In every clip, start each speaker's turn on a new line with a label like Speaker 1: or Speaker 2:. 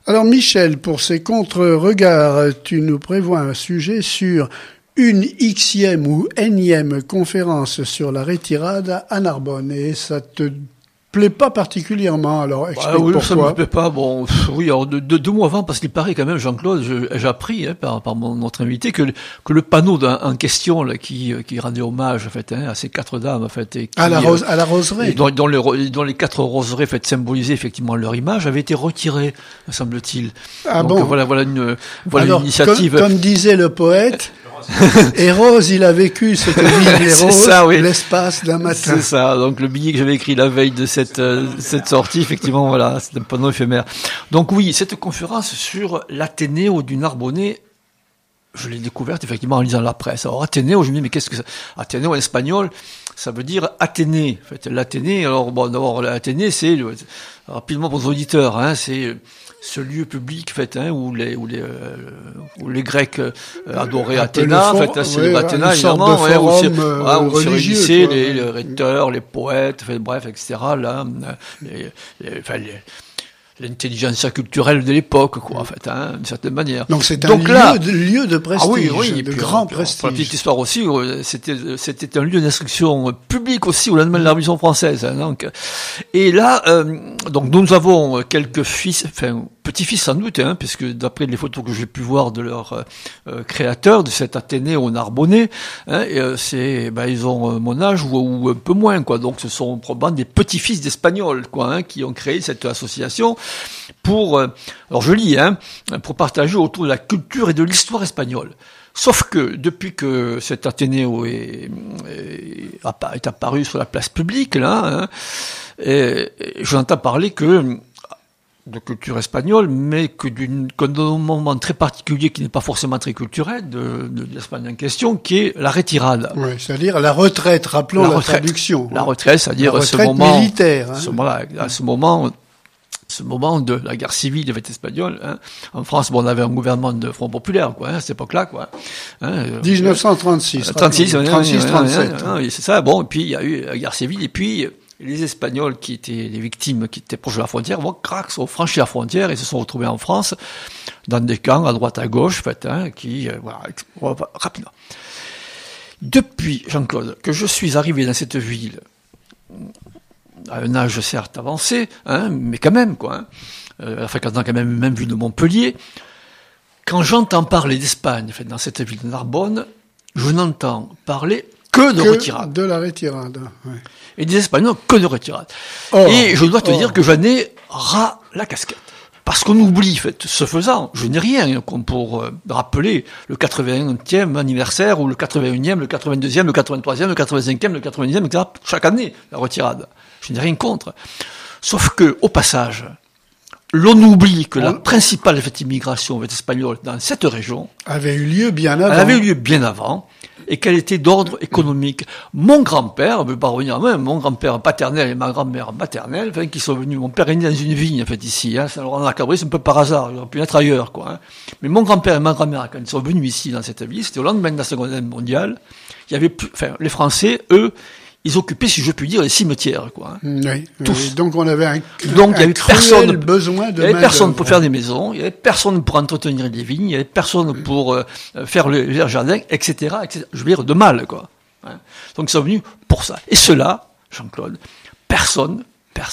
Speaker 1: Alors Michel, pour ces contre-regards, tu nous prévois un sujet sur une Xème ou énième conférence sur la retirada à Narbonne. Et ça te plaît pas particulièrement, alors explique
Speaker 2: oui,
Speaker 1: pourquoi.
Speaker 2: ça me plaît pas. Bon, oui, alors deux mois avant, parce qu'il paraît quand même, Jean-Claude, j'ai appris par notre invité que le panneau en question là, qui rendait hommage en fait à ces quatre dames en fait, et qui,
Speaker 1: à la roseraie,
Speaker 2: et dont les quatre roseraie fait symboliser effectivement leur image, avait été retiré, me semble-t-il.
Speaker 1: Ah
Speaker 2: donc
Speaker 1: bon.
Speaker 2: voilà une
Speaker 1: Alors,
Speaker 2: initiative.
Speaker 1: Comme disait le poète. Et Rose, il a vécu cette vie des roses,
Speaker 2: ça, oui.
Speaker 1: l'espace d'un matin.
Speaker 2: C'est ça. Donc le billet que j'avais écrit la veille de cette sortie, effectivement, voilà, c'est un panneau éphémère. Donc oui, cette conférence sur l'Athénéo du Narbonnais, je l'ai découverte effectivement en lisant la presse. Alors Athénéo, je me dis mais qu'est-ce que ça? Athénéo en espagnol, ça veut dire Athénée. En fait, l'Athénée. Alors bon, d'abord l'Athénée, c'est rapidement pour les auditeurs, c'est ce lieu public, en fait, où les Grecs adoraient Athéna, en fait, là, c'est Athéna, évidemment, où se réunissaient les rhéteurs, les poètes, bref, etc., là, l'intelligence culturelle de l'époque, quoi, en fait, d'une certaine manière.
Speaker 1: Donc c'est un lieu de prestige, de grand prestige.
Speaker 2: Pour la petite histoire aussi, c'était un lieu d'instruction publique aussi au lendemain de la Révolution française. Donc, et là, donc nous avons quelques fils, enfin petits-fils sans doute, puisque d'après les photos que j'ai pu voir de leur créateur de cet Athénée au Narbonnais, ils ont mon âge ou un peu moins, quoi. Donc ce sont probablement des petits-fils d'Espagnols, quoi, qui ont créé cette association pour, alors je lis, pour partager autour de la culture et de l'histoire espagnole. Sauf que depuis que cet Athénéo est apparu sur la place publique, là, j'entends parler que de culture espagnole, mais d'un moment très particulier qui n'est pas forcément très culturel de l'Espagne en question, qui est la retirada.
Speaker 1: Oui, c'est-à-dire la retraite, rappelons la traduction.
Speaker 2: La retraite, c'est-à-dire
Speaker 1: ce moment militaire.
Speaker 2: Ce moment de la guerre civile espagnole. En France, on avait un gouvernement de Front populaire, quoi, à cette époque-là, quoi.
Speaker 1: 1936.
Speaker 2: 37. Oui, c'est ça. Bon, et puis il y a eu la guerre civile, et puis les Espagnols qui étaient les victimes, qui étaient proches de la frontière, ont franchi la frontière et se sont retrouvés en France dans des camps à droite à gauche, en fait, rapidement. Depuis, Jean-Claude, que je suis arrivé dans cette ville, à un âge certes avancé, mais quand même, quoi, fréquentant quand même ville de Montpellier, quand j'entends parler d'Espagne, en fait, dans cette ville de Narbonne, je n'entends parler que de retirade.
Speaker 1: De la retirade, oui.
Speaker 2: Et des Espagnols que de retirade. Et je dois te dire que j'en ai ras la casquette. Parce qu'on oublie, en fait, ce faisant, je n'ai rien pour rappeler le 81e anniversaire, ou le 81e, le 82e, le 83e, le 85e, le 90e, etc. Chaque année, la retirade. Je n'ai rien contre. Sauf que, au passage, l'on oublie que la principale immigration espagnole dans cette région
Speaker 1: avait eu lieu bien avant.
Speaker 2: Elle avait eu lieu bien avant, et qu'elle était d'ordre économique. Mon grand-père, on ne peut pas revenir même, mon grand-père paternel et ma grand-mère maternelle, qui sont venus, mon père est né dans une vigne, en fait, ici, Saint-Laurent-de-la-Cabrie, c'est un peu par hasard, il aurait pu être ailleurs, quoi. Mais mon grand-père et ma grand-mère, quand ils sont venus ici, dans cette ville, c'était au lendemain de la Seconde Guerre mondiale, il y avait plus, les Français, eux, ils occupaient, si je puis dire, les cimetières, quoi.
Speaker 1: Oui.
Speaker 2: Tous.
Speaker 1: Donc on avait
Speaker 2: il y avait personne,
Speaker 1: besoin de
Speaker 2: il y avait personne pour faire des maisons, il y avait personne pour entretenir les vignes, il y avait personne pour faire les jardins, etc., etc. Je veux dire, de mal, quoi. Donc ils sont venus pour ça. Et cela, Jean-Claude, personne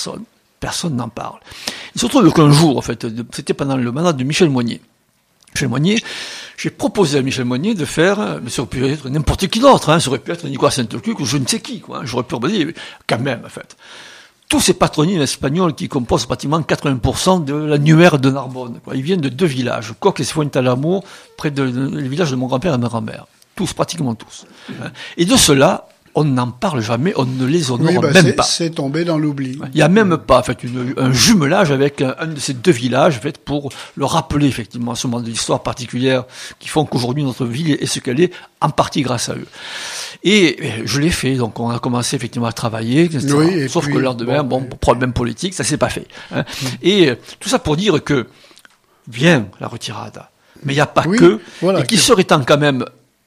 Speaker 2: n'en parle. Il se trouve qu'un jour, en fait, c'était pendant le mandat de Michel Moignet. Michel Moignet, j'ai proposé à Michel Moignet de faire, mais ça aurait pu être n'importe qui d'autre, ça aurait pu être Nicolas Saint-Ocuque ou je ne sais qui, quoi. J'aurais pu dire, quand même, en fait. Tous ces patronymes espagnols qui composent pratiquement 80% de l'annuaire de Narbonne, quoi. Ils viennent de deux villages, Coq et Fuentalamo, près du village de mon grand-père et de ma grand-mère. Tous, pratiquement tous. Et de cela, on n'en parle jamais, on ne les honore même pas.
Speaker 1: C'est tombé dans l'oubli.
Speaker 2: Il n'y a même pas, en fait, un jumelage avec un de ces deux villages, en fait, pour le rappeler, effectivement, à ce moment de l'histoire particulière qui font qu'aujourd'hui notre ville est ce qu'elle est, en partie grâce à eux. Et je l'ai fait, donc on a commencé effectivement à travailler, etc.
Speaker 1: Oui,
Speaker 2: sauf que le lendemain, problème politique, ça s'est pas fait. Et tout ça pour dire que vient la retirada, mais il n'y a pas que, et qu'il serait temps quand même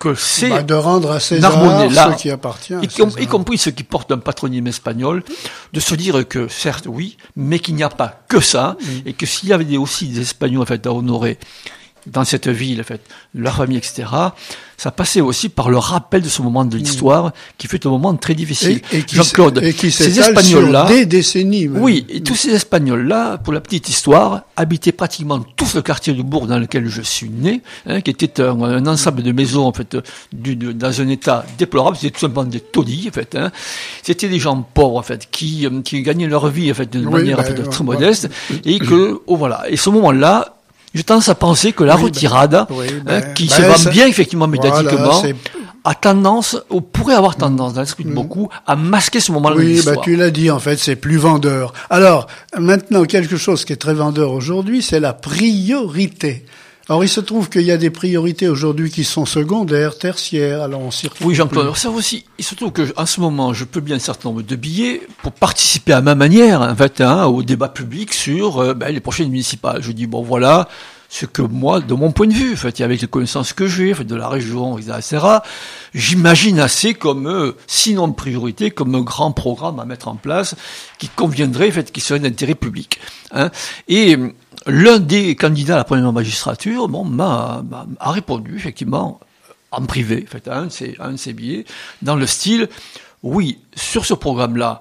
Speaker 2: que c'est
Speaker 1: de rendre à César ce qui appartient à César.
Speaker 2: Y compris ceux qui portent un patronyme espagnol, de se dire que, certes, oui, mais qu'il n'y a pas que ça, et que s'il y avait aussi des Espagnols, en fait, à honorer dans cette ville, en fait, leur famille, etc., ça passait aussi par le rappel de ce moment de l'histoire, qui fut un moment très difficile.
Speaker 1: Jean-Claude, ces Espagnols-là, des décennies. Même.
Speaker 2: Oui, et tous ces Espagnols-là, pour la petite histoire, habitaient pratiquement tout le quartier du bourg dans lequel je suis né, qui était un ensemble de maisons, en fait, dans un état déplorable. C'était tout simplement des taudis, en fait. C'était des gens pauvres, en fait, qui gagnaient leur vie, en fait, d'une manière, en fait, très modeste, et que, voilà. Et ce moment-là, j'ai tendance à penser que la retirade, qui se vend bien effectivement médiatiquement, a tendance, ou pourrait avoir tendance, dans l'esprit de beaucoup, à masquer ce moment-là de l'histoire.
Speaker 1: Oui, tu l'as dit, en fait, c'est plus vendeur. Alors, maintenant, quelque chose qui est très vendeur aujourd'hui, c'est la priorité. Alors, il se trouve qu'il y a des priorités aujourd'hui qui sont secondaires, tertiaires, alors on s'y retrouve.
Speaker 2: Oui, Jean-Claude, ça aussi, il se trouve que, en ce moment, je publie un certain nombre de billets pour participer à ma manière, en fait, au débat public sur, les prochaines municipales. Je dis, bon, voilà, ce que moi, de mon point de vue, en fait, avec les connaissances que j'ai, en fait, de la région, etc., j'imagine assez comme, sinon de priorité, comme un grand programme à mettre en place, qui conviendrait, en fait, qui serait d'intérêt public, Et, l'un des candidats à la première magistrature, a répondu, effectivement, en privé, en fait, à un de ses billets, dans le style, oui, sur ce programme-là,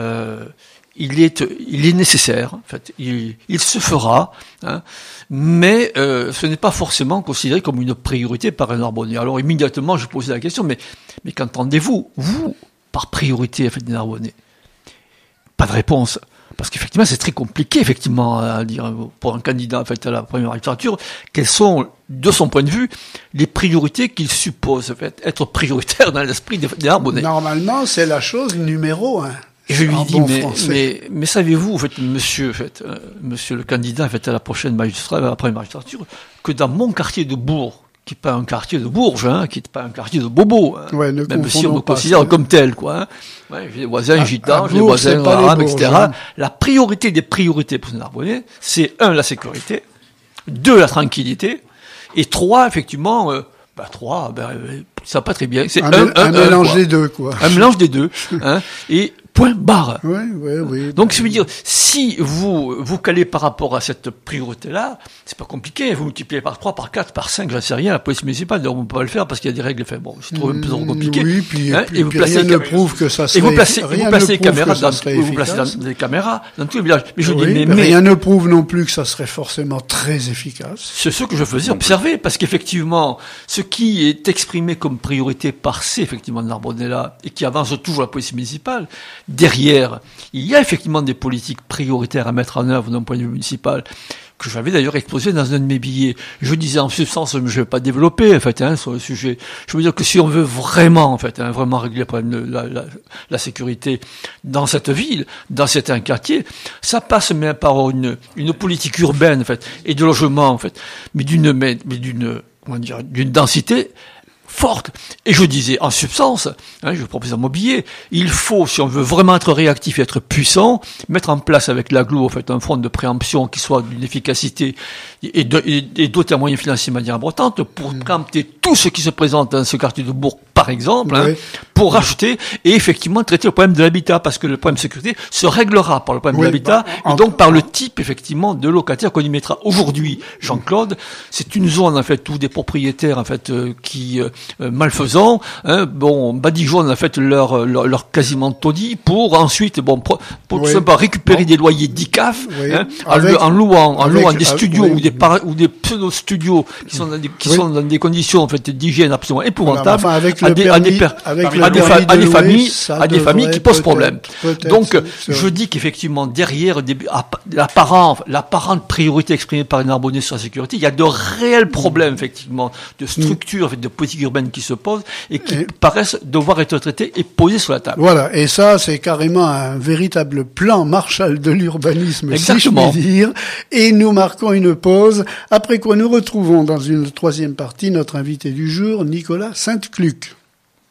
Speaker 2: il est nécessaire, en fait, il se fera, mais ce n'est pas forcément considéré comme une priorité par un Narbonnais. Alors immédiatement, je posais la question, mais qu'entendez-vous, vous, par priorité, en fait, des Narbonnais? Pas de réponse. Parce qu'effectivement, c'est très compliqué, effectivement, à dire pour un candidat, en fait, à la première magistrature, quelles sont, de son point de vue, les priorités qu'il suppose, en fait, être prioritaire dans l'esprit des Narbonnais.
Speaker 1: Normalement, c'est la chose numéro 1.
Speaker 2: Et je lui dis, mais savez-vous, en fait, monsieur le candidat, en fait, à la prochaine magistrature, à la première magistrature, que dans mon quartier de Bourg, qui n'est pas un quartier de Bourges, qui n'est pas un quartier de Bobo, même si on me considère comme tel, j'ai des voisins gitans, j'ai des voisins arabes, etc. La priorité des priorités pour les Narbonnais, c'est 1, la sécurité, 2, la tranquillité, et 3, effectivement, ça va pas très bien. C'est
Speaker 1: un mélange des deux, quoi.
Speaker 2: Un mélange des deux, et point barre.
Speaker 1: Oui.
Speaker 2: Donc, je veux dire, si vous calez par rapport à cette priorité-là, c'est pas compliqué. Vous multipliez par 3, par 4, par 5, j'en sais rien. La police municipale, on peut pas le faire parce qu'il y a des règles. Enfin, bon, c'est trop un peu trop compliqué.
Speaker 1: Oui, et vous placez rien ne prouve que ça serait.
Speaker 2: Et vous placez des caméras des caméras dans tous les villages. Mais je dis, mais
Speaker 1: rien ne prouve non plus que ça serait forcément très efficace.
Speaker 2: C'est ce que je faisais observer, parce qu'effectivement, ce qui est exprimé comme priorité par effectivement de Narbonnais-là, et qui avance toujours la police municipale, derrière, il y a effectivement des politiques prioritaires à mettre en œuvre d'un point de vue municipal, que j'avais d'ailleurs exposé dans un de mes billets. Je disais en substance, je ne vais pas développer, en fait, sur le sujet. Je veux dire que si on veut vraiment, en fait, vraiment régler le problème de la sécurité dans cette ville, dans certains quartiers, ça passe même par une politique urbaine, en fait, et de logement, en fait, mais d'une densité forte. Et je disais, en substance, je propose dans mon billet, il faut, si on veut vraiment être réactif et être puissant, mettre en place avec l'agglo, en fait, un front de préemption qui soit d'une efficacité et doter un moyen financier de manière importante pour préempter tout ce qui se présente dans ce quartier de Bourg, par exemple, pour racheter et effectivement traiter le problème de l'habitat, parce que le problème de sécurité se réglera par le problème de l'habitat et donc par le type, effectivement, de locataire qu'on y mettra. Aujourd'hui, Jean-Claude, c'est une zone, en fait, où des propriétaires, en fait, qui malfaisants, badigeonnent en fait leur quasiment taudis pour ensuite tout simplement récupérer des loyers d'ICAF, en louant des studios ou des pseudo studios qui sont dans des conditions en fait d'hygiène absolument épouvantables à des familles qui posent problème. Donc je dis qu'effectivement derrière l'apparente priorité exprimée par les Narbonnais sur la sécurité, il y a de réels problèmes effectivement de structure, en fait, de politique urbaine qui se posent et qui paraissent devoir être traités et posés sur la table.
Speaker 1: Voilà, et ça, c'est carrément un véritable plan Marshall de l'urbanisme,
Speaker 2: exactement,
Speaker 1: si je puis dire. Et nous marquons une pause, après quoi nous retrouvons dans une troisième partie notre invité du jour, Nicolas Sainte-Cluc.